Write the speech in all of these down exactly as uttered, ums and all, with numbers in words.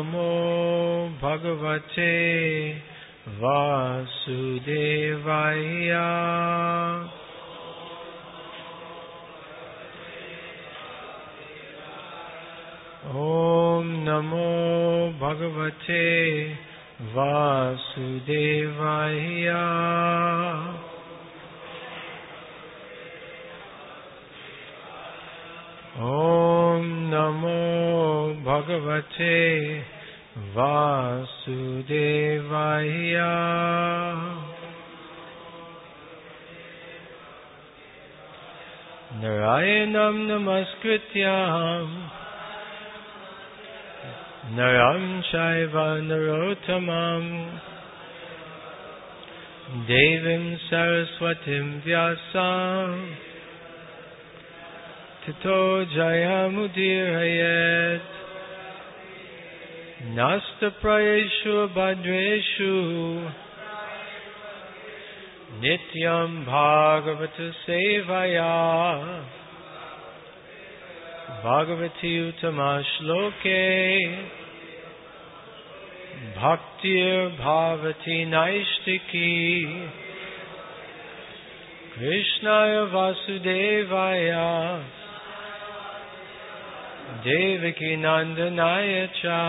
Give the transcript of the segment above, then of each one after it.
Namo Bhagavate Vasudevaya. Om Namo Bhagavate Vasudevaya. Om Namo Bhagavate Vasudevaya. Narayanam Namaskrityam Naram Chaiva Narottamam Devim Saraswatim Vyasam Tato Jayamudirayet Nasta Prayeshu Bhadreshu Nityam Bhagavata Sevaya Bhagavati Uttama Shloke Bhaktir Bhavati Naishtiki Krishnaya Vasudevaya Devaki Nandanaya Cha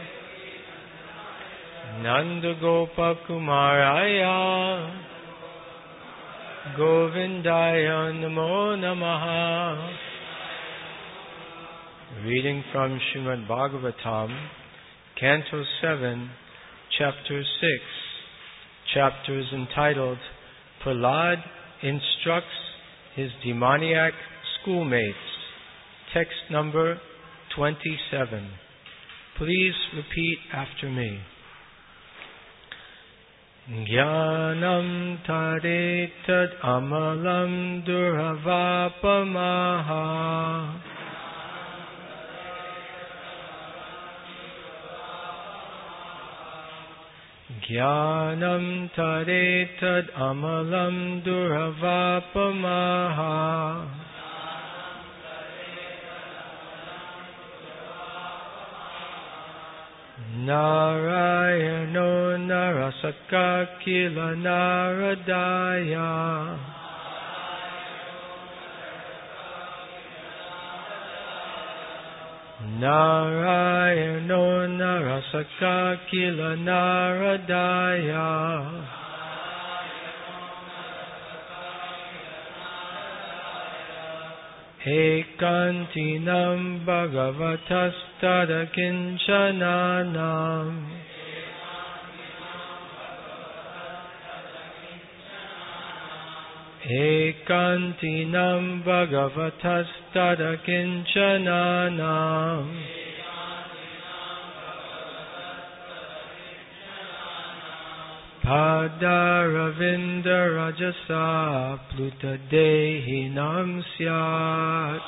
Nanda Gopa Kumaraya Govindaya Namo Namaha. Reading from Srimad Bhagavatam, Canto seven, Chapter six, chapters entitled Prahlad Instructs His Demoniac Schoolmates. Text number twenty-seven. Please repeat after me. Jnanam taretad amalam duravapamaha Jnanam taretad amalam duravapamaha Narayano narasaka kila naradaya Narayano narasaka kila naradaya Ekantinam bhagavatastada kinchananam Ekantinam bhagavatastada kinchananam Padaravinda rajasa pluta dehinam syat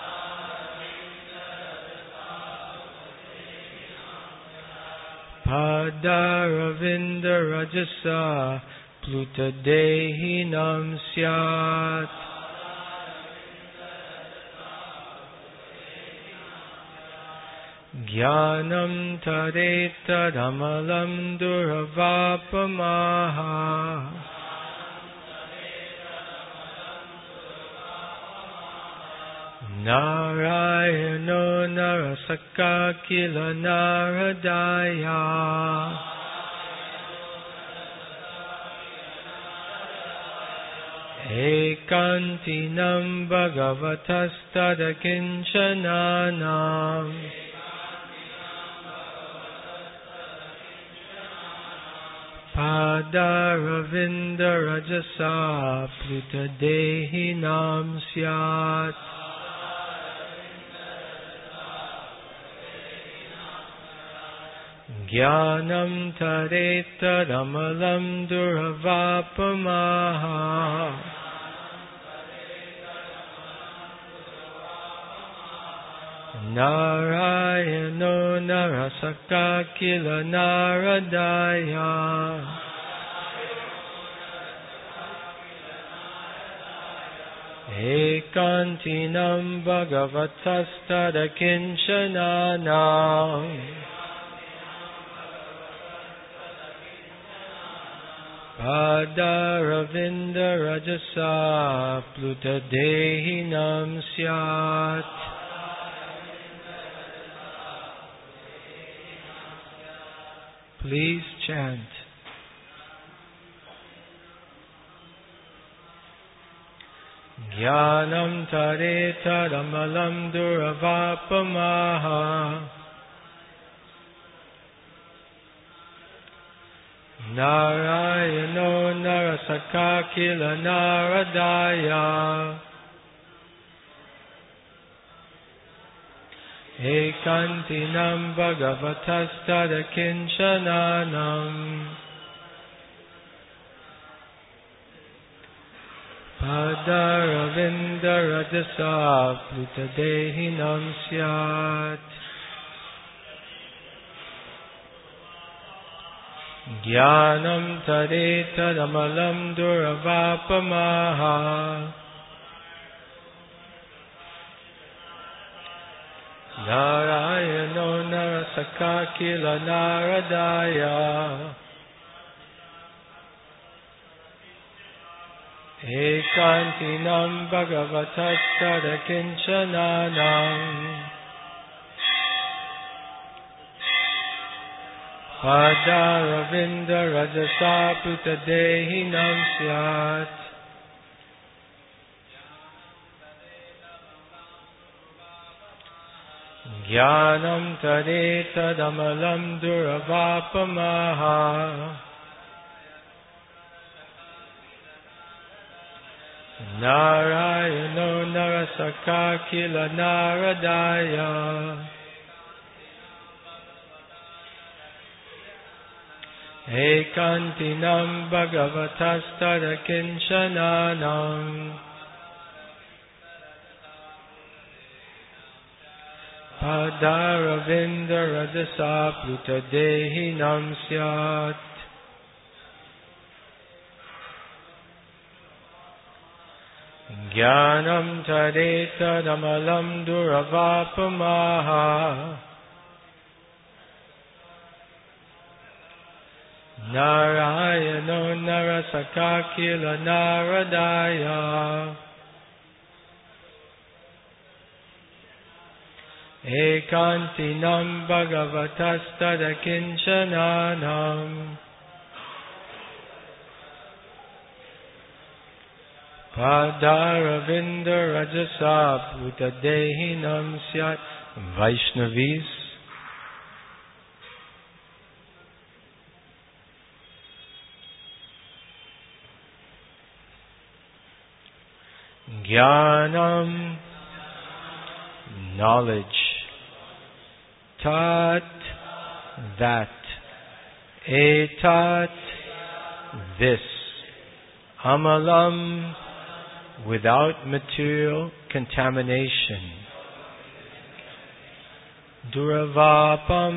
Padaravinda rajasa pluta dehinam syat Jnanam taretadamalam duravapamaha Narayano narasaka kila naradaya Ekantinam bhagavatastada kinchananam Padaravinda rajasa pluta dehinam syat Jnanam taretadamalam duravapamaha Narayano narasaka kila naradaya Ekantinam bhagavatastada kinchananam Padaravinda Rajasa Pluta Dehinam Syat. Please chant. Jnanam Tareta Ramalam Duravapamaha Narayano Narasakakila Naradaya Ekantinam Bhagavatastada Kinchananam Padaravinda Rajasa Pluta Dehinam Syat. Jnanam Tareta Ramalam Duravapamaha Narayano Narasakakila Naradaya Ekantinam Bhagavatastada Kinchananam Padaravinda Rajasa Pluta Dehinam Syat. Jnanam Tareta Damalam Duravapamaha Narayano Narasakakila Naradaya Ekantinam Bhagavatastada Kinchananam Padaravinda Rajasa Pluta Dehinam Syat. Jnanam Tareta Damalam Duravapamaha Narayano Narasakakila Naradaya Ekantinam Bhagavatastada Kinchananam Padaravinda Rajasa Pluta Dehinam Syat. Vaishnavis, Jnanam, knowledge, Tat, that, Etat, this, Amalam, without material contamination, Duravapam,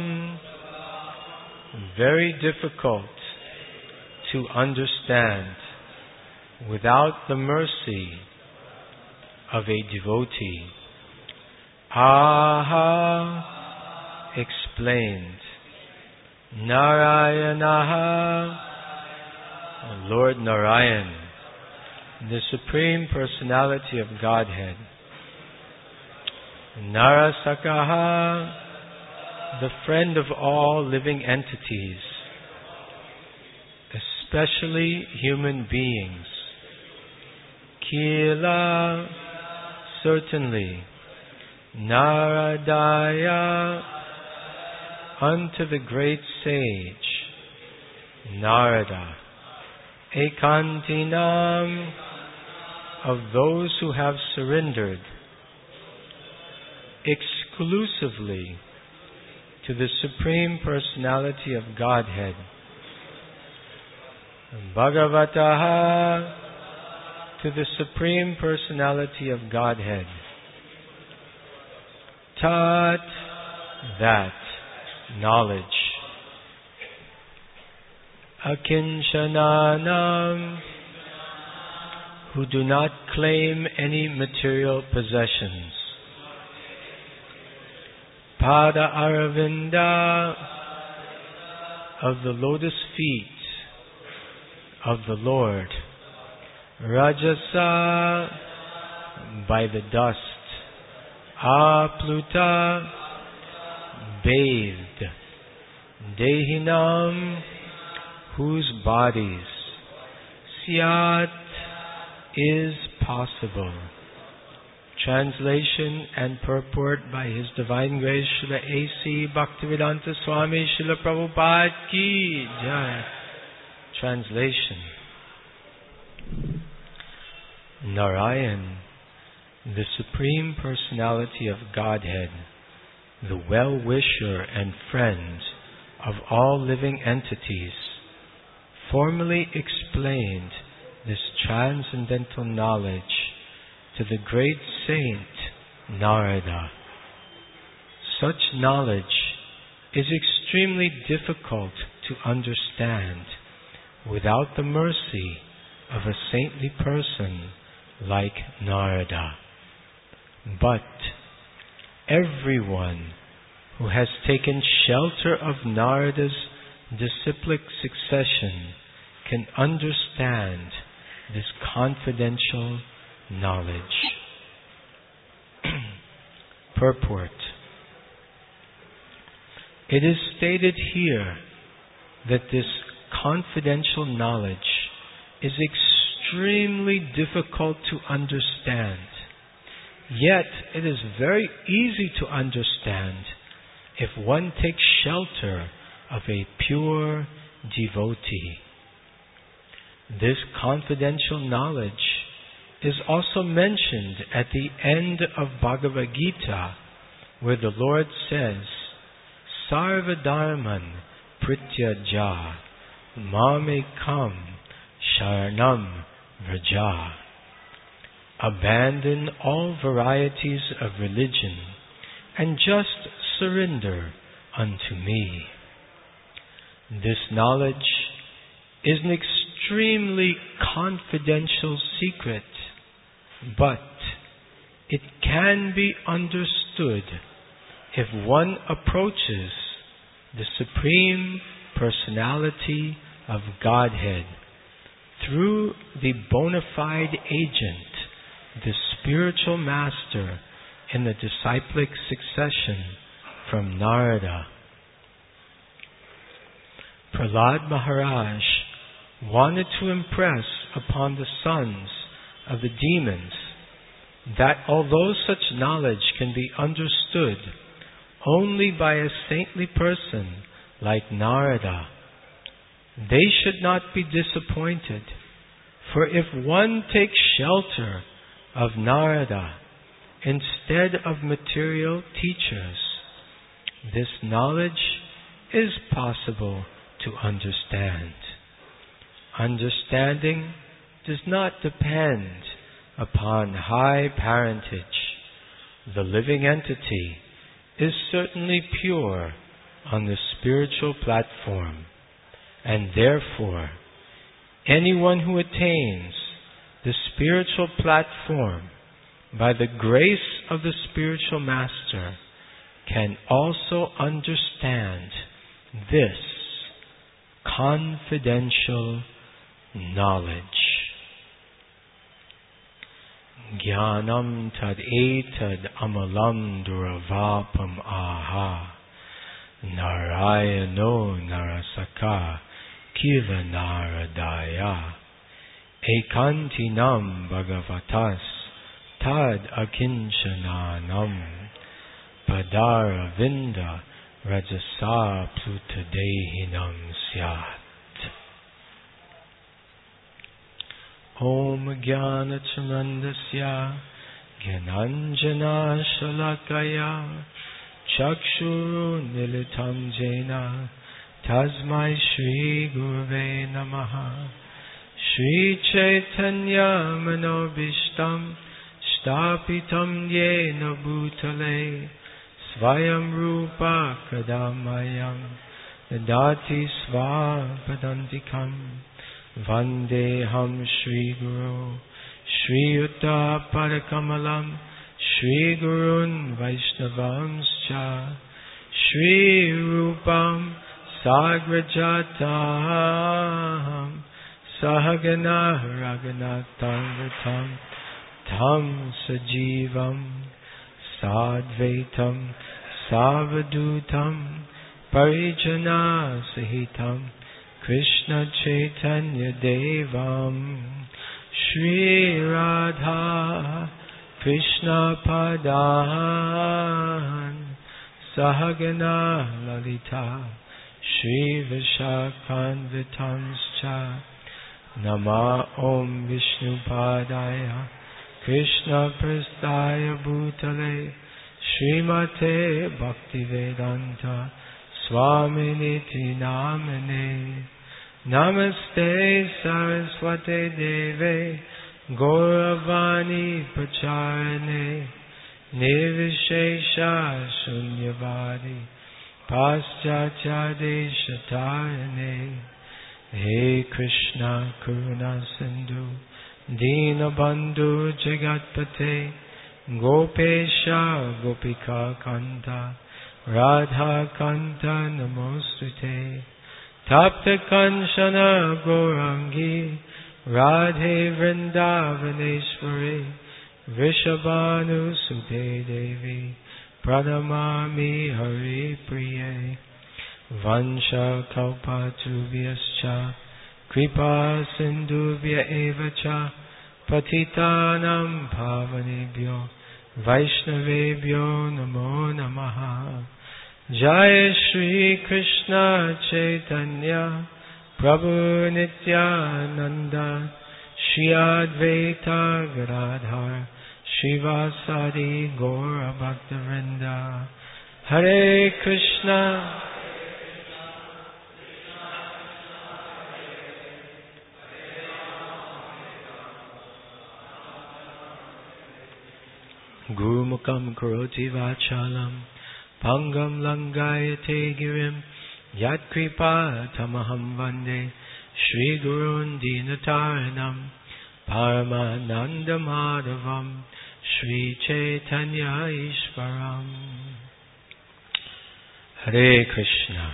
very difficult to understand, without the mercy of a devotee. Aha, explained. Narayanaha, Lord Narayan, the Supreme Personality of Godhead. Narasakaha, the friend of all living entities, especially human beings. Kila, certainly. Naradaya, unto the great sage. Narada. Ekantinam, of those who have surrendered exclusively to the Supreme Personality of Godhead. Bhagavataha, to the Supreme Personality of Godhead. Tat, that, knowledge. Akinchananam, who do not claim any material possessions. Pada Aravinda, of the lotus feet of the Lord. Rajasa, by the dust. Apluta, bathed. Dehinam, whose bodies. Syat, is possible. Translation and purport by His Divine Grace Srila A C Bhaktivedanta Swami Srila Prabhupada Ki Jai. Translation. Narayan, the Supreme Personality of Godhead, the well-wisher and friend of all living entities, formally explained this transcendental knowledge to the great saint Narada. Such knowledge is extremely difficult to understand without the mercy of a saintly person like Narada. But everyone who has taken shelter of Narada's disciplic succession can understand this confidential knowledge. Purport. It is stated here that this confidential knowledge is extremely difficult to understand. Yet it is very easy to understand if one takes shelter of a pure devotee. This confidential knowledge is also mentioned at the end of Bhagavad Gita, where the Lord says, Sarva Dharman Prityaja Mamekam Sharanam Vraja. Abandon all varieties of religion and just surrender unto me. This knowledge is an extremely confidential secret, but it can be understood if one approaches the Supreme Personality of Godhead through the bona fide agent, the spiritual master in the disciplic succession from Narada. Prahlad Maharaj wanted to impress upon the sons of the demons that although such knowledge can be understood only by a saintly person like Narada, they should not be disappointed, for if one takes shelter of Narada instead of material teachers, this knowledge is possible to understand. Understanding does not depend upon high parentage. The living entity is certainly pure on the spiritual platform, and therefore anyone who attains the spiritual platform by the grace of the spiritual master can also understand this confidential knowledge. Jnanam tad etad amalam duravapam aha Narayano narasaka kiva naradaya ekantinam bhagavatas tad akinchananam padaravinda rajasa plutadehinam syat. Om Jnana Chamandasya Jnananjana Shalakaya Chakshuru Nilitam Jena Tasmai Shri Guruve Namaha. Shri Chaitanya Manobishtam Shtapitam Yena Bhutale Svayam Rupa Kadamayam Nadati Svapadantikam Vandeham Shri Guru Shri Yuta Padakamalam Shri Gurun Vaishnavamscha Shri Rupam Sagrajatam Sahagana Raghunathavitam Tam Sajivam Sadvaitam Savadutam Parijana Sahitam Krishna Chaitanya Devam Shri Radha Krishna Padan Sahagana Lalita Shri Vishakhanvitanscha Nama Om Vishnu Padaya Krishna Prasthaya Bhutale Srimate Bhaktivedanta Swaminiti Namane Namaste Saraswate Deve Gauravani Pracharane Nirvishesha Shunyavadi Paschatya Deshatarane He Krishna Karuna Sindhu Dinabandhu Jagatpate Gopesha Gopika Kanta Radha Kanta Namostute Tapta Kanchana Gaurangi Radhe Vrindavaneshwari Vrishabhanu Sute Devi Pranamami Hari Priye Vansha Kalpatubhyascha Kripa Sindhubhya Evacha Patitanam Pavanebhyo Vaishnavebhyo Namo Namaha Jaya Shri Krishna Chaitanya Prabhu Nityananda Shri Advaita Gadadhar Shivasadi Gaura Bhaktivinoda Hare Krishna Guru Mukam Karoti Vachalam Pangam Langayate Girim Yat Kripa Tamaham Vande Shri Gurun Dinataranam Paramananda Madhavam Shri Chaitanya Ishvaram. Hare Krishna.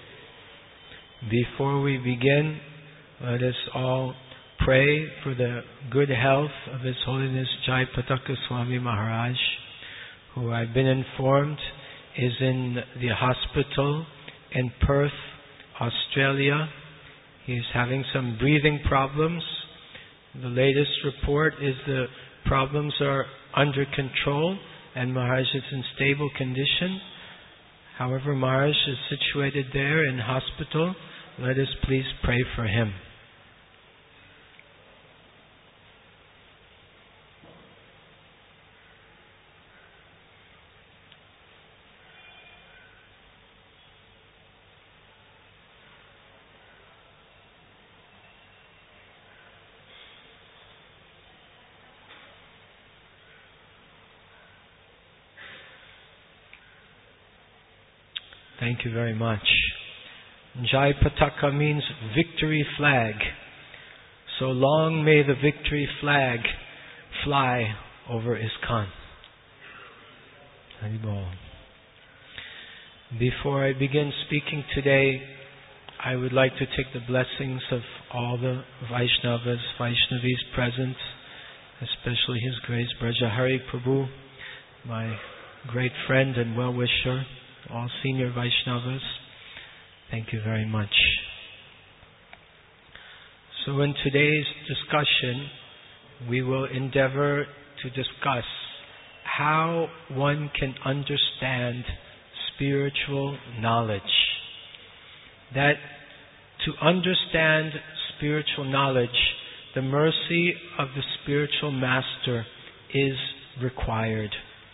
Before we begin, let us all pray for the good health of His Holiness Jayapataka Swami Maharaj, who I've been informed is in the hospital in Perth, Australia. He is having some breathing problems. The latest report is the problems are under control and Maharaj is in stable condition. However, Maharaj is situated there in hospital. Let us please pray for him. Thank you very much. Jai Pataka means victory flag. So long may the victory flag fly over ISKCON. Haribol. Before I begin speaking today, I would like to take the blessings of all the Vaishnavas, Vaishnavis present, especially His Grace Brajahari Prabhu, my great friend and well-wisher, all senior Vaishnavas. Thank you very much. So in today's discussion, we will endeavor to discuss how one can understand spiritual knowledge. That to understand spiritual knowledge, the mercy of the spiritual master is required.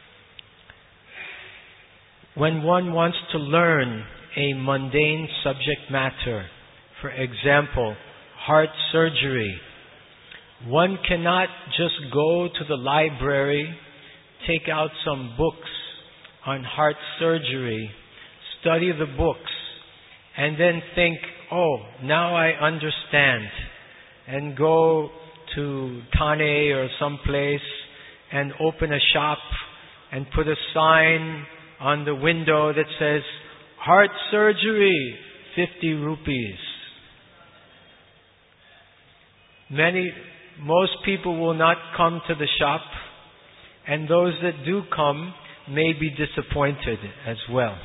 When one wants to learn a mundane subject matter, for example, heart surgery, one cannot just go to the library, take out some books on heart surgery, study the books, and then think, oh, now I understand, and go to Thane or someplace and open a shop and put a sign on the window that says, heart surgery, fifty rupees. Many, most people will not come to the shop, and those that do come may be disappointed as well.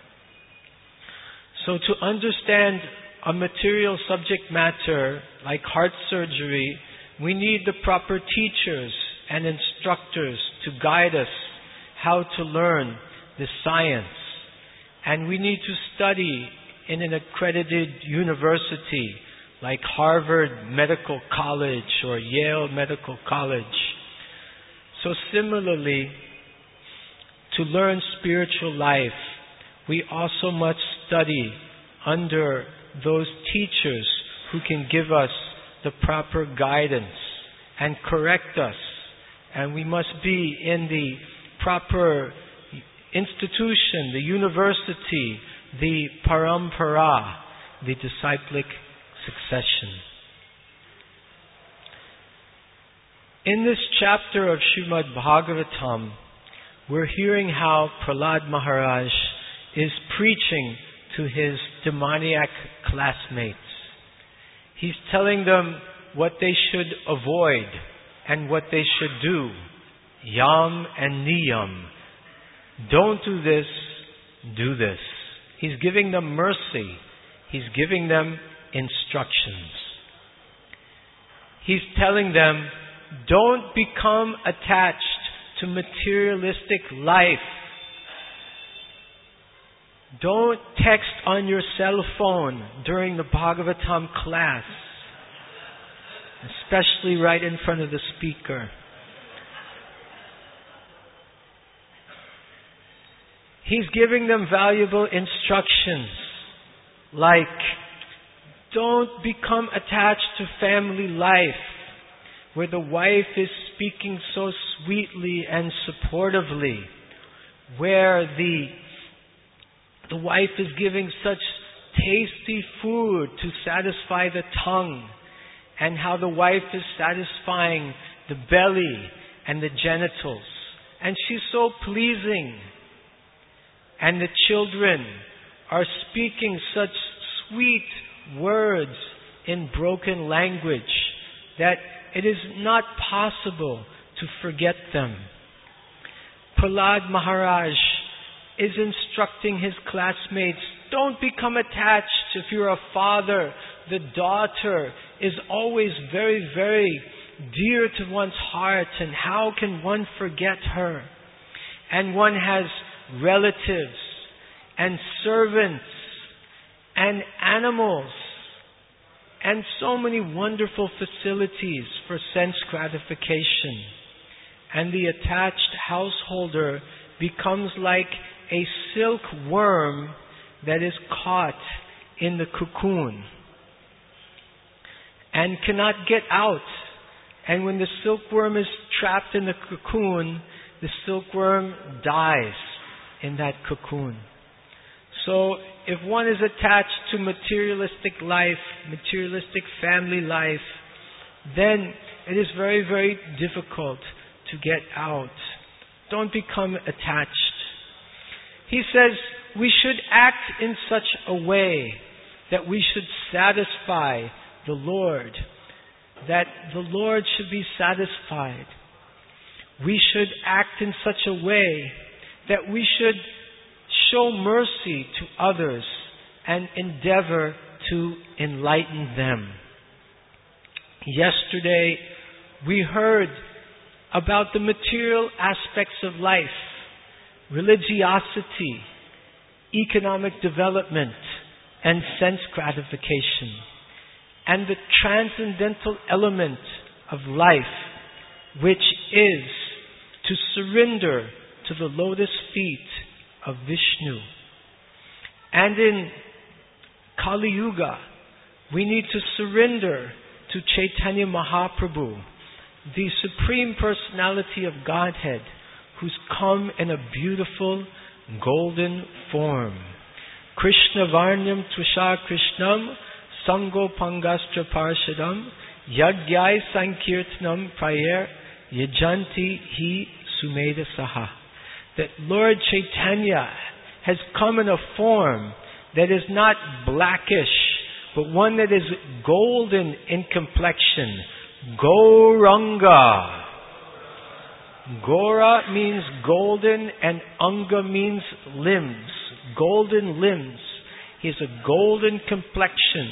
So to understand a material subject matter like heart surgery, we need the proper teachers and instructors to guide us how to learn the science. And we need to study in an accredited university like Harvard Medical College or Yale Medical College. So similarly, to learn spiritual life, we also must study under those teachers who can give us the proper guidance and correct us. And we must be in the proper institution, the university, the parampara, the disciplic succession. In this chapter of Srimad Bhagavatam, we're hearing how Prahlad Maharaj is preaching to his demoniac classmates. He's telling them what they should avoid and what they should do. Yam and niyam. Don't do this, do this. He's giving them mercy. He's giving them instructions. He's telling them, don't become attached to materialistic life. Don't text on your cell phone during the Bhagavatam class, especially right in front of the speaker. He's giving them valuable instructions like, don't become attached to family life where the wife is speaking so sweetly and supportively, where the the wife is giving such tasty food to satisfy the tongue, and how the wife is satisfying the belly and the genitals, and she's so pleasing, and the children are speaking such sweet words in broken language that it is not possible to forget them. Prahlad Maharaj is instructing his classmates, don't become attached. If you're a father, the daughter is always very, very dear to one's heart, and how can one forget her? And one has relatives and servants and animals and so many wonderful facilities for sense gratification. And the attached householder becomes like a silkworm that is caught in the cocoon and cannot get out. And when the silkworm is trapped in the cocoon, the silkworm dies in that cocoon. So if one is attached to materialistic life, materialistic family life, then it is very, very difficult to get out. Don't become attached. He says we should act in such a way that we should satisfy the Lord, that the Lord should be satisfied. We should act in such a way that we should show mercy to others and endeavor to enlighten them. Yesterday, we heard about the material aspects of life, religiosity, economic development, and sense gratification, and the transcendental element of life, which is to surrender to the lotus feet of Vishnu. And in Kali Yuga, we need to surrender to Chaitanya Mahaprabhu, the Supreme Personality of Godhead, who's come in a beautiful golden form. Krishna Varnyam Tvasha Krishnam Sango Pangastra Parshadam Yagyai Sankirtanam Prayer Yajanti Hi Sumeda Saha. That Lord Chaitanya has come in a form that is not blackish but one that is golden in complexion. Gauranga. Gora means golden and Anga means limbs. Golden limbs. He has a golden complexion.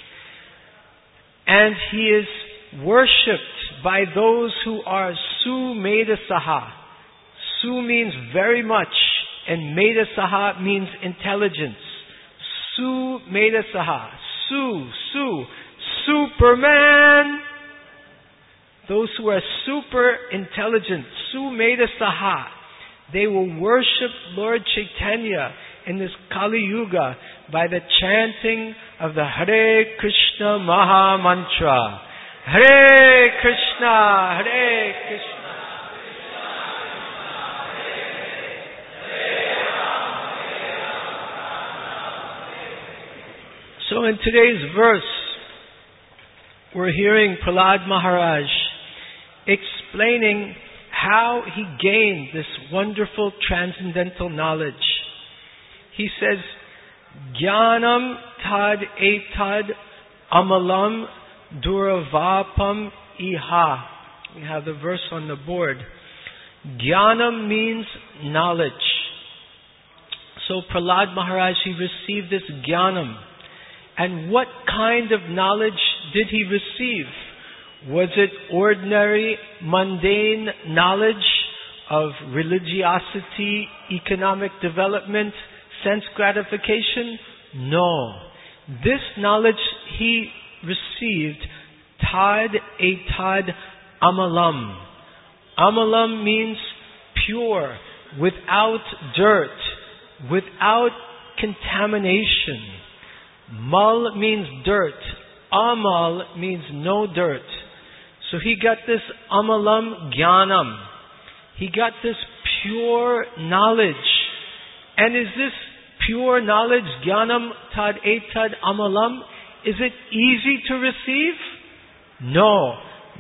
And he is worshipped by those who are Sumedasaha. Su means very much and Medasaha means intelligence. Sumedasaha. Su, Su, Superman. Those who are super intelligent, Sumedasaha, they will worship Lord Chaitanya in this Kali Yuga by the chanting of the Hare Krishna Maha Mantra. Hare Krishna, Hare Krishna. So in today's verse, we're hearing Prahlad Maharaj explaining how he gained this wonderful transcendental knowledge. He says, Jnanam tad etad amalam duravapam iha. We have the verse on the board. Jnanam means knowledge. So Prahlad Maharaj, he received this Jnanam. And what kind of knowledge did he receive? Was it ordinary, mundane knowledge of religiosity, economic development, sense gratification? No. This knowledge he received, tad etad amalam. Amalam means pure, without dirt, without contamination. Mal means dirt. Amal means no dirt. So he got this amalam jnanam. He got this pure knowledge. And is this pure knowledge, jnanam tad etad amalam, is it easy to receive? No.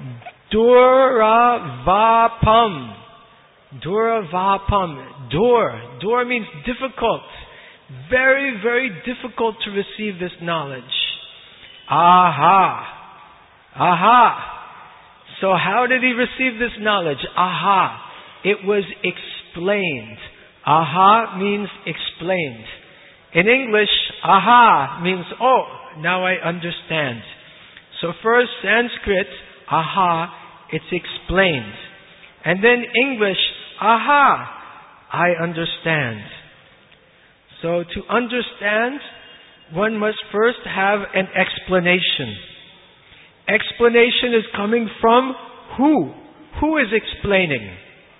Duravapam. Duravapam. Dur. Dur means difficult. Very, very difficult to receive this knowledge. Aha. Aha. So how did he receive this knowledge? Aha. It was explained. Aha means explained. In English, aha means, oh, now I understand. So first Sanskrit, aha, it's explained. And then English, aha, I understand. So to understand, one must first have an explanation. Explanation is coming from who? Who is explaining?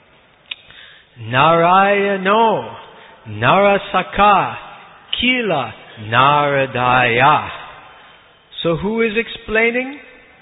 Narayano, Narasaka, Kila, Naradaya. So who is explaining?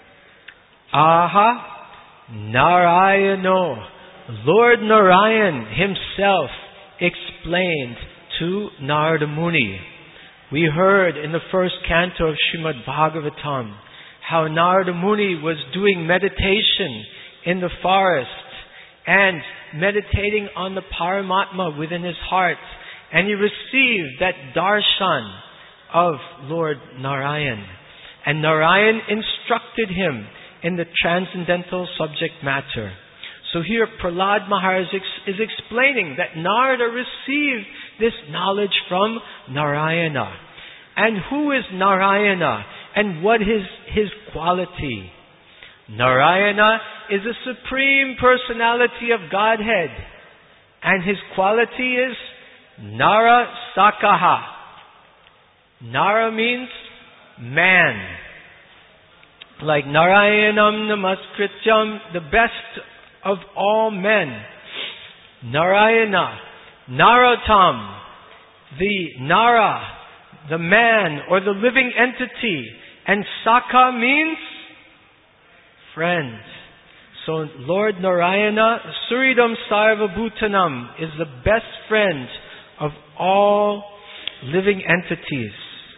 Aha, Narayano. Lord Narayan himself explained to Narada Muni. We heard in the first canto of Srimad Bhagavatam how Narada Muni was doing meditation in the forest and meditating on the Paramatma within his heart. And he received that darshan of Lord Narayan. And Narayan instructed him in the transcendental subject matter. So here Prahlad Maharaj is explaining that Narada received this knowledge from Narayana. And who is Narayana? And what is his quality? Narayana is a supreme personality of Godhead. And his quality is Nara Sakaha. Nara means man. Like Narayanam Namaskrityam, the best of all men. Narayana. Narotam. The Nara, the man or the living entity. And Saka means friend. So Lord Narayana, Suridam Sarva Bhutanam, is the best friend of all living entities.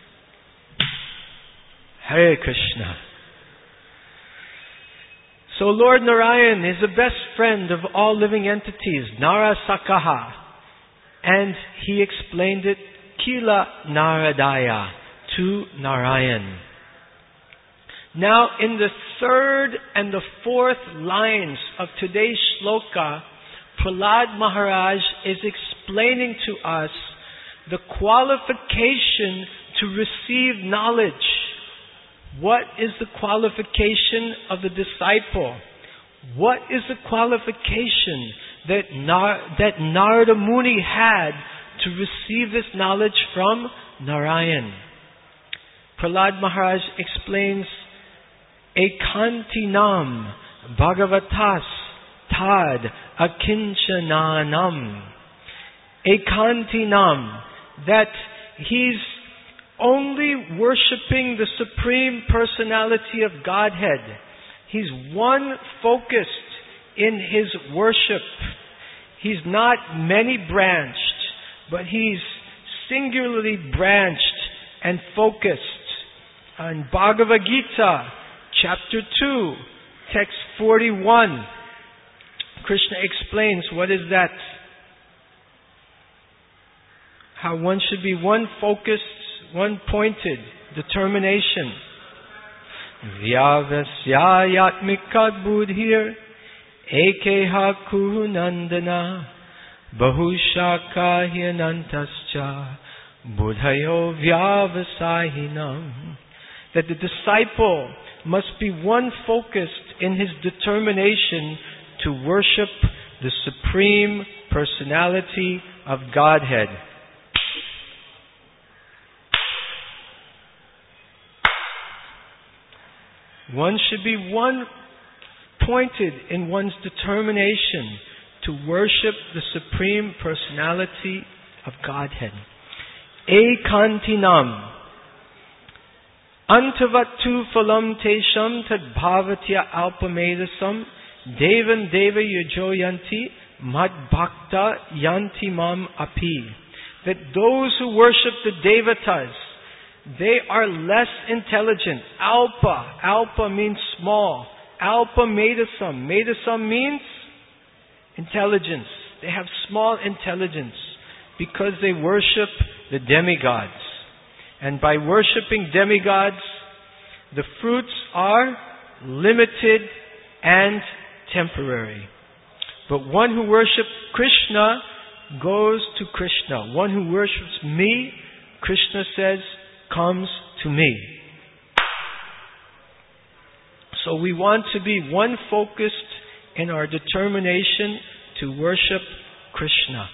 Hare Krishna. So Lord Narayan is the best friend of all living entities, Nara Sakaha. And he explained it, Kila Naradaya, to Narayan. Now, in the third and the fourth lines of today's shloka, Prahlad Maharaj is explaining to us the qualification to receive knowledge. What is the qualification of the disciple? What is the qualification that Nar- that Narada Muni had to receive this knowledge from Narayan? Prahlad Maharaj explains, Ekantinam Bhagavatas Tad Akinchananam. Ekantinam, that he's only worshipping the Supreme Personality of Godhead. He's one focused in his worship. He's not many-branched, but he's singularly branched and focused. In Bhagavad Gita, chapter two, text forty-one, Krishna explains what is that. How one should be one focused, one pointed, determination. Vyavasyayatmikad buddhir ekeha kunandana bahushaka hyanantascha buddhayo vyavasahinam. That the disciple must be one focused in his determination to worship the Supreme Personality of Godhead. One should be one pointed in one's determination to worship the Supreme Personality of Godhead. Ekantinam Antavatu phalam tesham tad bhavatya alpamedasam devan deva yujo yanti mad bhakta yanti mam api. That those who worship the devatas, they are less intelligent. Alpa. Alpa means small. Alpa medasam. Medasam means intelligence. They have small intelligence because they worship the demigods. And by worshipping demigods, the fruits are limited and temporary. But one who worships Krishna goes to Krishna. One who worships me, Krishna says, comes to me. So we want to be one focused in our determination to worship Krishna.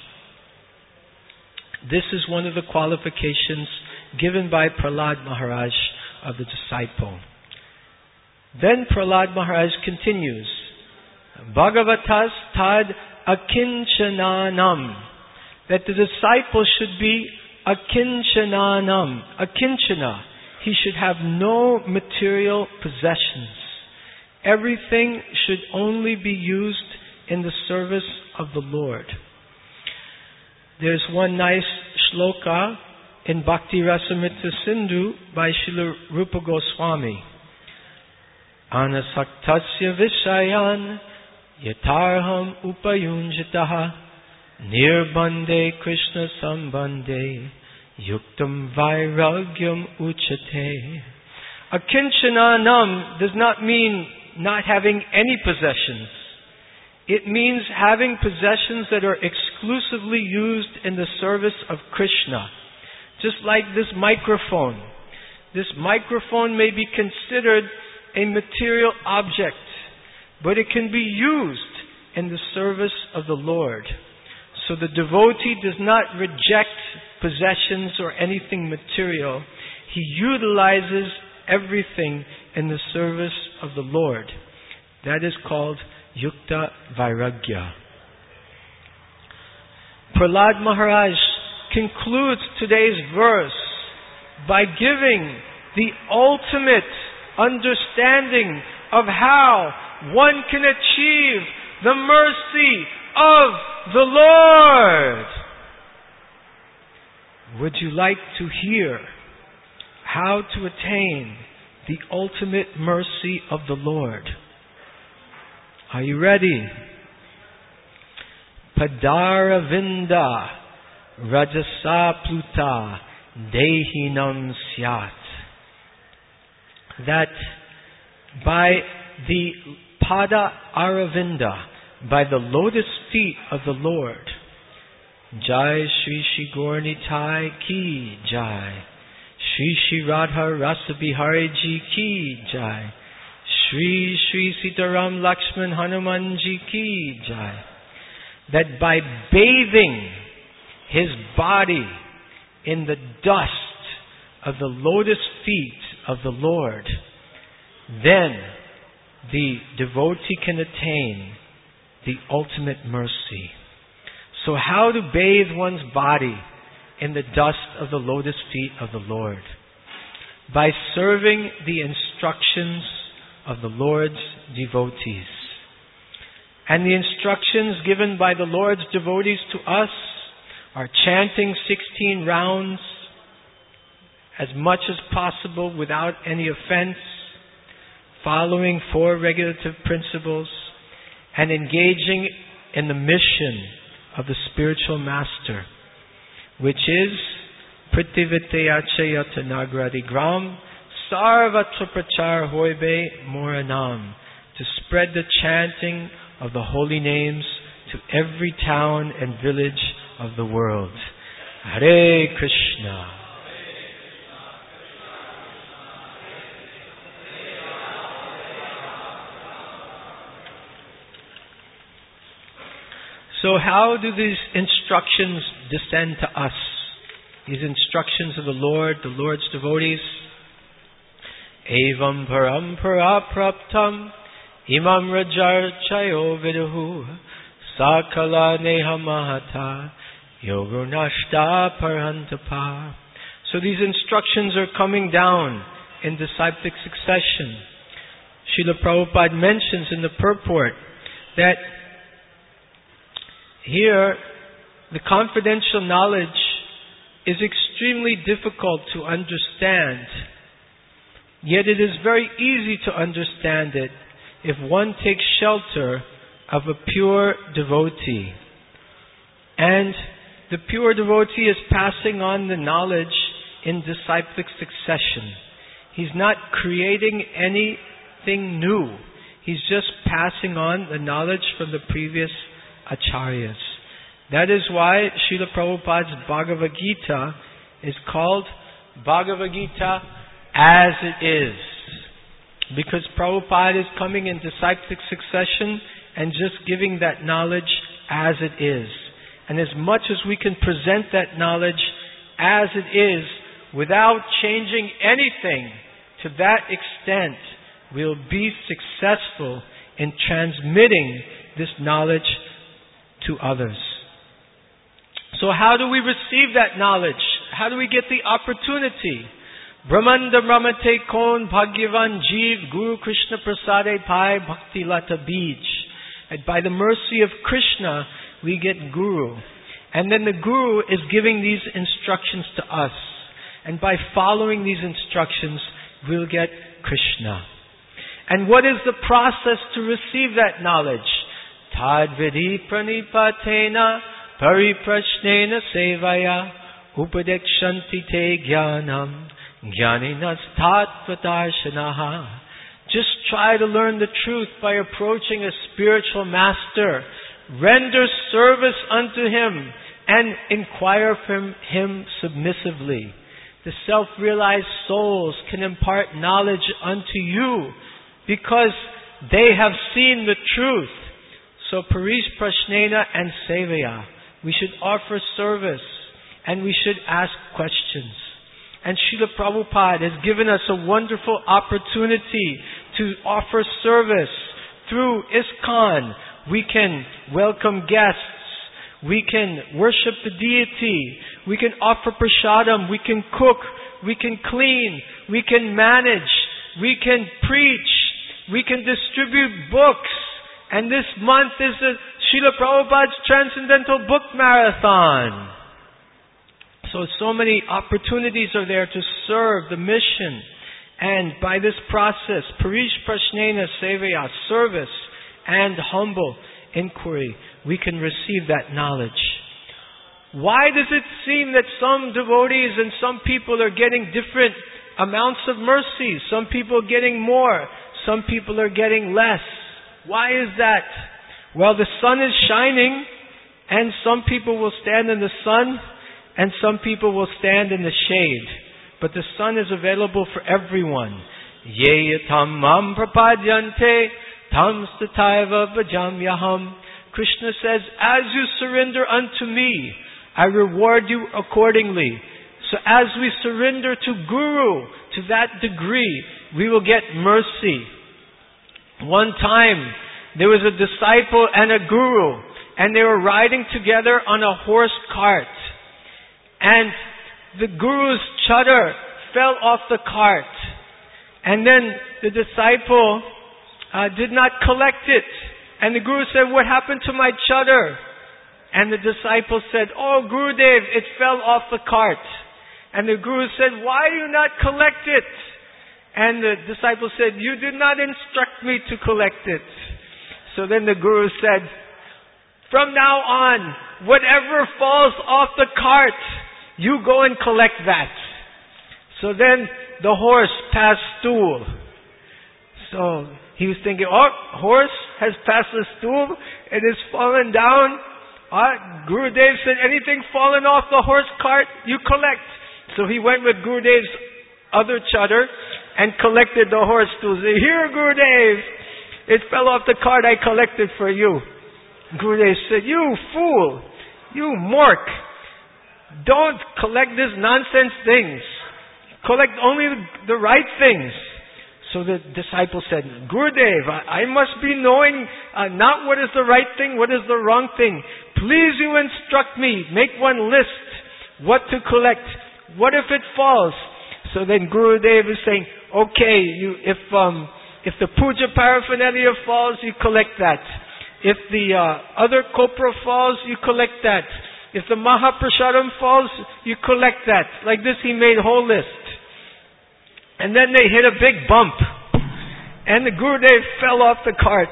This is one of the qualifications given by Prahlad Maharaj of the disciple. Then Prahlad Maharaj continues, Bhagavatas tad akinchananam, that the disciple should be akinchananam, akinchana. He should have no material possessions. Everything should only be used in the service of the Lord. There's one nice shloka in Bhakti Rasamrita Sindhu by Srila Rupa Goswami. Anasaktasya vishayan yatarham upayunjitaha nirbande Krishna sambande yuktam vairagyam uchate. Akinchananam does not mean not having any possessions. It means having possessions that are exclusively used in the service of Krishna. Just like this microphone. This microphone may be considered a material object, but it can be used in the service of the Lord. So the devotee does not reject possessions or anything material. He utilizes everything in the service of the Lord. That is called Yukta Vairagya. Prahlad Maharaj concludes today's verse by giving the ultimate understanding of how one can achieve the mercy of the Lord. Would you like to hear how to attain the ultimate mercy of the Lord? Are you ready? Padaravinda Rajasa Pluta Dehinam Syat. That by the Pada Aravinda, by the lotus feet of the Lord. Jai Shri Shri Gaur Nitai Ki Jai. Shri Shri Radha Rasa Bihari Ji Ki Jai. Shri Shri Sitaram Lakshman Hanuman Ji Ki Jai. That by bathing his body in the dust of the lotus feet of the Lord, then the devotee can attain the ultimate mercy. So how to bathe one's body in the dust of the lotus feet of the Lord? By serving the instructions of the Lord's devotees. And the instructions given by the Lord's devotees to us are chanting sixteen rounds as much as possible without any offense, following four regulative principles, and engaging in the mission of the spiritual master, which is Prithiviteyachayata Nagradi Gram Sarvatra Prachar Hoibe Moranam, to spread the chanting of the holy names to every town and village of the world. Hare Krishna. So how do these instructions descend to us? These instructions of the Lord, the Lord's devotees. Evam parampara praptam imam rajarchayo viduhu sakala neha mahata yogunashta parantapa. So these instructions are coming down in disciplic succession. Srila Prabhupada mentions in the purport that here the confidential knowledge is extremely difficult to understand. Yet it is very easy to understand it if one takes shelter of a pure devotee. And the pure devotee is passing on the knowledge in disciplic succession. He's not creating anything new. He's just passing on the knowledge from the previous acharyas. That is why Srila Prabhupada's Bhagavad Gita is called Bhagavad Gita as it is. Because Prabhupada is coming in disciplic succession and just giving that knowledge as it is. And as much as we can present that knowledge as it is without changing anything, to that extent we'll be successful in transmitting this knowledge to others. So how do we receive that knowledge? How do we get the opportunity? Brahmanda Brahmate Kon Bhagyavan Jeev Guru Krishna Prasade Pai Bhakti Lata Bij. And by the mercy of Krishna, we get Guru. And then the Guru is giving these instructions to us. And by following these instructions, we'll get Krishna. And what is the process to receive that knowledge? Tad Vidhi Pranipatena Pariprashnena Sevaya Upadekshanti Te Jnanam Jnaninas Tatvatarshanaha. Just try to learn the truth by approaching a spiritual master. Render service unto him and inquire from him submissively. The self-realized souls can impart knowledge unto you because they have seen the truth. So Parish Prashnena and Sevaya, we should offer service and we should ask questions. And Srila Prabhupada has given us a wonderful opportunity to offer service. Through ISKCON, we can welcome guests, we can worship the deity, we can offer prasadam, we can cook, we can clean, we can manage, we can preach, we can distribute books. And this month is the Srila Prabhupada's Transcendental Book Marathon. So, so many opportunities are there to serve the mission. And by this process, Parish Prashnena Sevaya, service and humble inquiry, we can receive that knowledge. Why does it seem that some devotees and some people are getting different amounts of mercy? Some people getting more, some people are getting less. Why is that? Well, the sun is shining, and some people will stand in the sun, and some people will stand in the shade. But the sun is available for everyone. Ye tam mam prapadyante tam stataiva bhajamyaham. Krishna says, as you surrender unto me, I reward you accordingly. So as we surrender to Guru to that degree, we will get mercy. One time, there was a disciple and a guru, and they were riding together on a horse cart. And the guru's chadar fell off the cart. And then the disciple uh, did not collect it. And the guru said, what happened to my chadar? And the disciple said, oh, Gurudev, it fell off the cart. And the guru said, why do you not collect it? And the disciple said, you did not instruct me to collect it. So then the guru said, from now on, whatever falls off the cart, you go and collect that. So then the horse passed stool. So he was thinking, oh, horse has passed the stool, it has fallen down. Uh, Gurudev said, anything fallen off the horse cart, you collect. So he went with Gurudev's other chadar and collected the horse stool. He said, here, Gurudev, it fell off the cart, I collected for you. Gurudev said, you fool, you mork, don't collect this nonsense things. Collect only the right things. So the disciple said, Gurudev, I, I must be knowing uh, not what is the right thing, what is the wrong thing. Please you instruct me, make one list, what to collect. What if it falls? So then Gurudev is saying, okay, you, if um, if the puja paraphernalia falls, you collect that. If the uh, other kopra falls, you collect that. If the Mahaprasadam falls, you collect that. Like this, he made a whole list. And then they hit a big bump. And the Gurudev fell off the cart.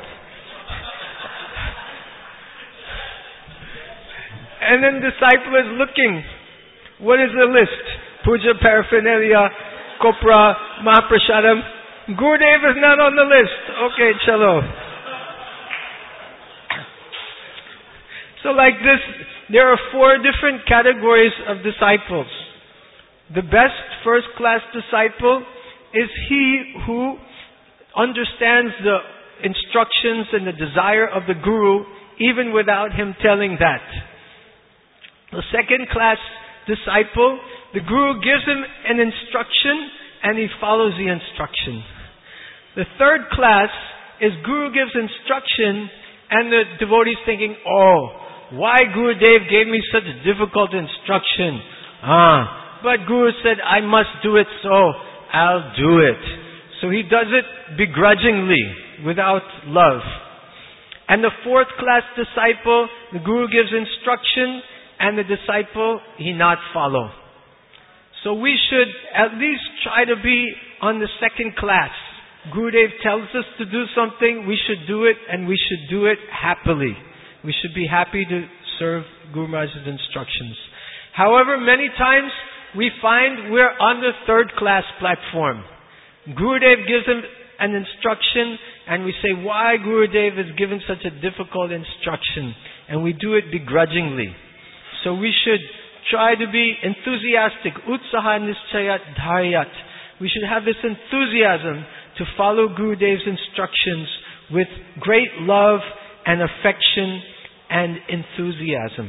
And then the disciple is looking. What is the list? Puja paraphernalia, kopra, Mahaprasadam. Gurudev is not on the list. Okay, chalo. So like this, there are four different categories of disciples. The best first-class disciple is he who understands the instructions and the desire of the Guru even without him telling that. The second-class disciple, the Guru gives him an instruction and he follows the instruction. The third class is Guru gives instruction and the devotee is thinking, oh, why Gurudev gave me such difficult instruction? Ah, but Guru said, I must do it, so I'll do it. So he does it begrudgingly, without love. And the fourth class disciple, the Guru gives instruction, and the disciple, he not follow. So we should at least try to be on the second class. Gurudev tells us to do something, we should do it, and we should do it happily. We should be happy to serve Guru Maharaj's instructions. However, many times we find we're on the third class platform. Gurudev gives him an instruction and we say, why Gurudev has given such a difficult instruction? And we do it begrudgingly. So we should try to be enthusiastic. Utsaha nischayat dharyat. We should have this enthusiasm to follow Gurudev's instructions with great love and affection and enthusiasm.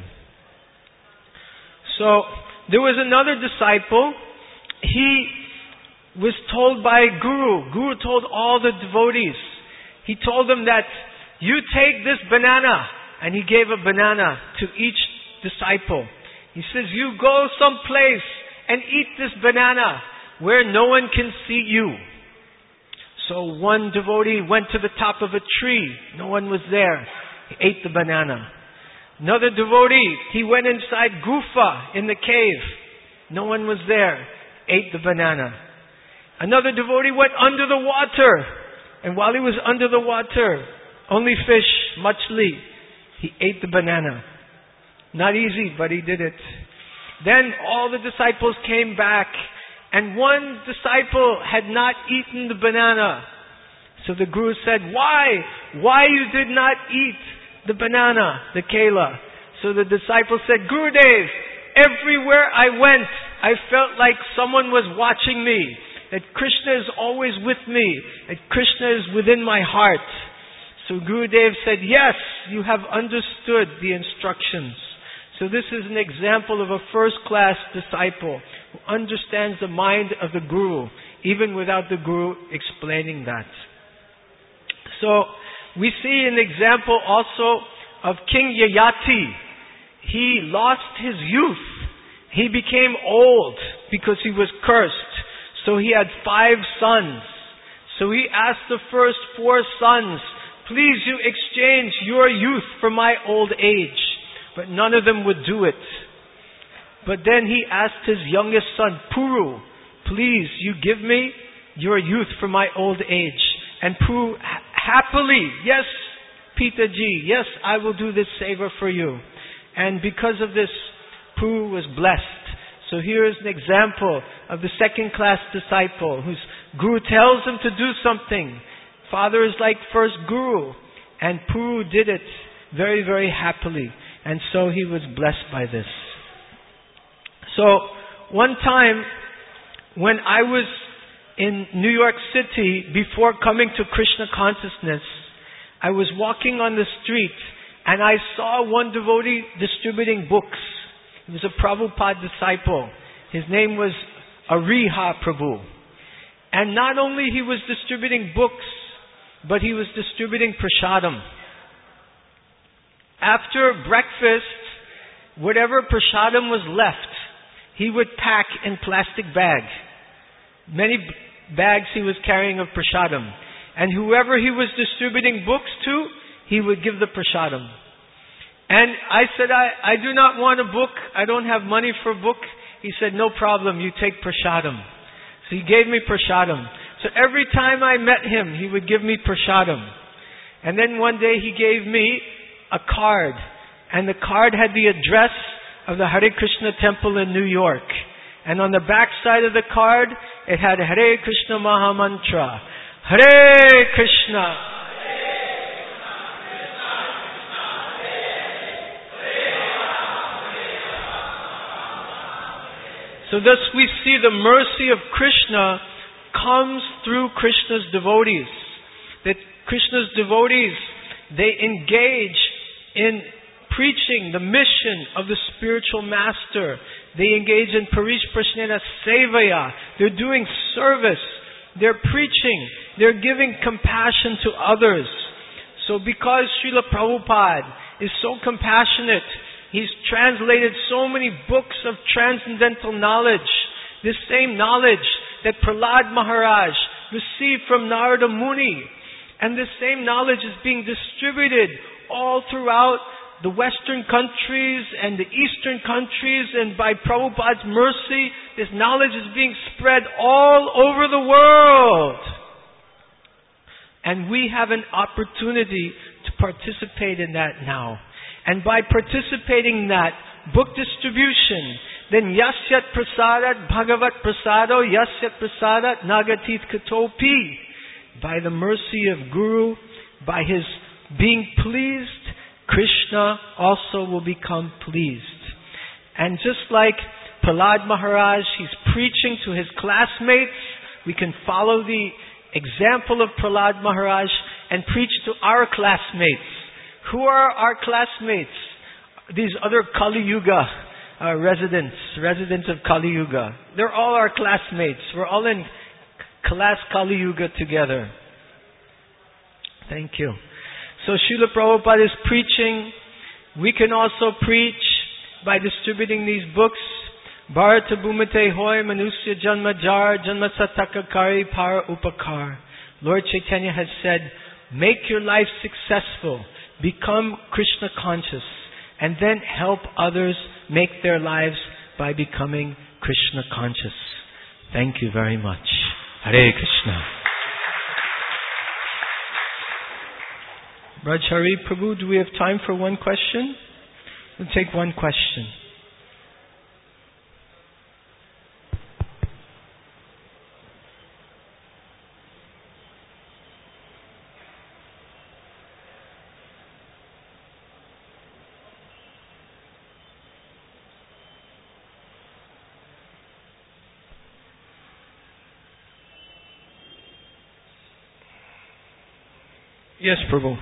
So, there was another disciple. He was told by Guru. Guru told all the devotees. He told them that, you take this banana. And he gave a banana to each disciple. He says, you go someplace and eat this banana where no one can see you. So one devotee went to the top of a tree. No one was there. He ate the banana. Another devotee, he went inside Gufa in the cave. No one was there. Ate the banana. Another devotee went under the water. And while he was under the water, only fish, machli, he ate the banana. Not easy, but he did it. Then all the disciples came back. And one disciple had not eaten the banana. So the Guru said, why? Why you did not eat the banana, the kela? So the disciple said, Gurudev, everywhere I went, I felt like someone was watching me. That Krishna is always with me. That Krishna is within my heart. So Gurudev said, yes, you have understood the instructions. So this is an example of a first-class disciple who understands the mind of the Guru, even without the Guru explaining that. So we see an example also of King Yayati. He lost his youth. He became old because he was cursed. So he had five sons. So he asked the first four sons, please you exchange your youth for my old age. But none of them would do it. But then he asked his youngest son, Puru, please you give me your youth for my old age. And Puru happily, yes, Pitaji, yes, I will do this favor for you. And because of this, Puru was blessed. So here is an example of the second class disciple whose Guru tells him to do something. Father is like first Guru. And Puru did it very, very happily. And so he was blessed by this. So one time when I was in New York City before coming to Krishna consciousness, I was walking on the street and I saw one devotee distributing books. He was a Prabhupada disciple. His name was Ariha Prabhu. And not only he was distributing books, but he was distributing prasadam. After breakfast, whatever prasadam was left, he would pack in plastic bags. Many bags he was carrying of prasadam. And whoever he was distributing books to, he would give the prasadam. And I said, I, I do not want a book. I don't have money for a book. He said, no problem, you take prasadam. So he gave me prasadam. So every time I met him, he would give me prasadam. And then one day he gave me a card. And the card had the address of the Hare Krishna temple in New York. And on the back side of the card, it had Hare Krishna Maha Mantra. Hare Krishna. So thus we see the mercy of Krishna comes through Krishna's devotees. That Krishna's devotees, they engage in preaching the mission of the spiritual master. They engage in Parish Prashnena Sevaya. They're doing service. They're preaching. They're giving compassion to others. So because Srila Prabhupada is so compassionate, he's translated so many books of transcendental knowledge. This same knowledge that Prahlad Maharaj received from Narada Muni. And this same knowledge is being distributed all throughout the Western countries and the Eastern countries. And by Prabhupada's mercy, this knowledge is being spread all over the world. And we have an opportunity to participate in that now. And by participating in that book distribution, then Yasyat Prasadat Bhagavat Prasado Yasyat Prasadat Nagatit Katopi. By the mercy of Guru, by his being pleased, Krishna also will become pleased. And just like Prahlad Maharaj, he's preaching to his classmates, we can follow the example of Prahlad Maharaj and preach to our classmates. Who are our classmates? These other Kali Yuga uh, residents, residents of Kali Yuga. They're all our classmates. We're all in class Kali Yuga together. Thank you. So Srila Prabhupada is preaching. We can also preach by distributing these books. Bharata Bhumite Hoy Manusya Janma Jar Janma Satakakari Para Upakar. Lord Chaitanya has said, make your life successful. Become Krishna conscious. And then help others make their lives by becoming Krishna conscious. Thank you very much. Hare Krishna. Rajhari Prabhu, do we have time for one question? We'll take one question. Yes, Prabhu.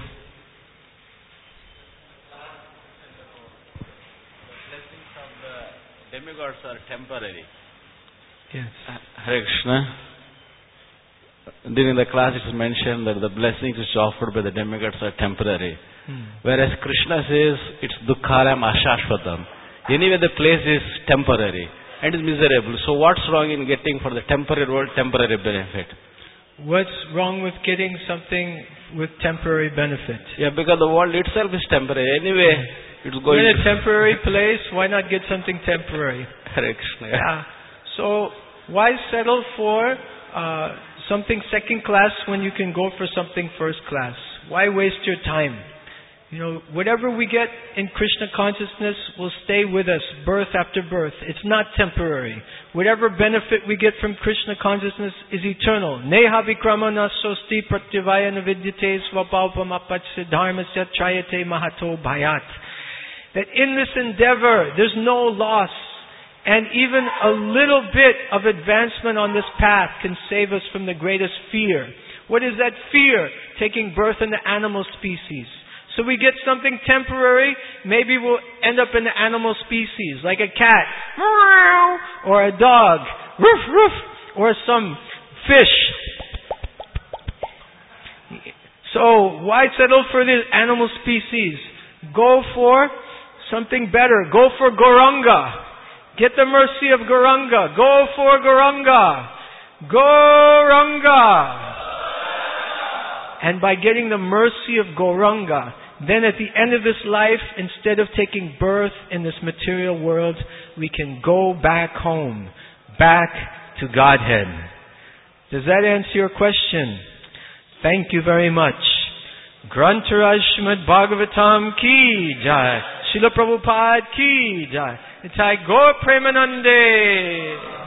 Blessings of the demigods are temporary. Yes. Hare Krishna. During the class it is mentioned that the blessings which are offered by the demigods are temporary. Hmm. Whereas Krishna says it's dukkharam ashashvatam. Anyway the place is temporary and is miserable. So what's wrong in getting for the temporary world temporary benefit? What's wrong with getting something with temporary benefit? Yeah, because the world itself is temporary. Anyway, it's going in a temporary place, why not get something temporary? Hare Krishna. Yeah. So why settle for uh, something second class when you can go for something first class? Why waste your time? You know, whatever we get in Krishna consciousness will stay with us birth after birth. It's not temporary. Whatever benefit we get from Krishna consciousness is eternal. Neha vikramana sosti pratyavaya navidyate svapalpamapatsi dharmasya trayate mahato bhayat. That in this endeavor, there's no loss. And even a little bit of advancement on this path can save us from the greatest fear. What is that fear? Taking birth in the animal species. So we get something temporary, maybe we'll end up in the animal species, like a cat, or a dog, roof, roof, or some fish. So why settle for the animal species? Go for something better. Go for Gauranga. Get the mercy of Gauranga. Go for Gauranga. Gauranga. And by getting the mercy of Gauranga, then at the end of this life, instead of taking birth in this material world, we can go back home, back to Godhead. Does that answer your question? Thank you very much. Grantaraj Srimad Bhagavatam ki jai. Srila Prabhupada ki jai. Nitai Gaur Premanande.